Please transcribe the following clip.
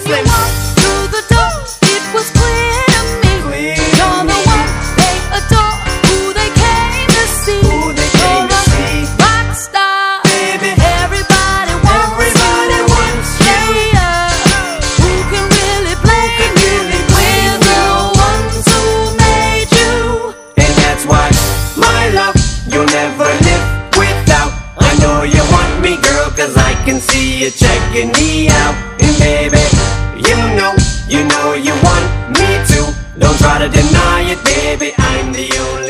you walked through the door, it was clear to me. You're the one they adore, who they came to see. You're a rock star, baby. Everybody wants you. Yeah, who can really blame you? We're the ones who made you. And that's why, my love, you'll never live without. I know you want me, girl, 'cause I can see you checking me out. And baby, you know you want me too. Don't try to deny it, baby, I'm the only